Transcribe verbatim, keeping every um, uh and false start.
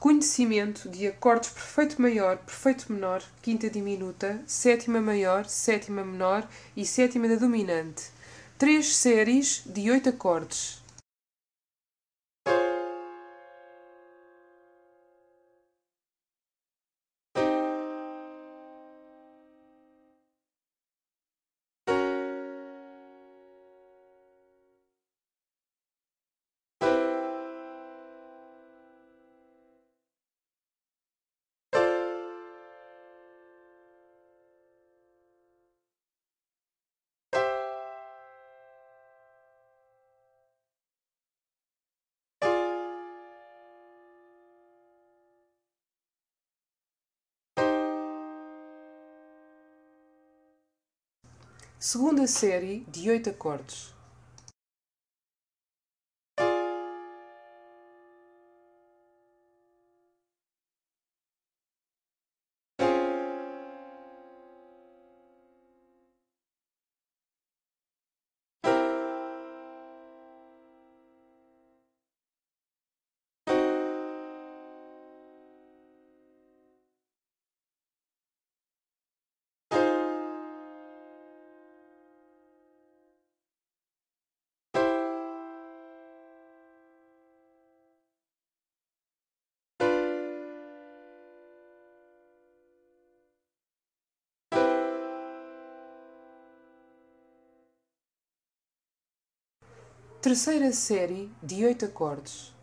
reconhecimento de acordes perfeito maior, perfeito menor, quinta diminuta, sétima maior, sétima menor e sétima da dominante. Três séries de oito acordes. Segunda série de oito acordes. Terceira série de oito acordes.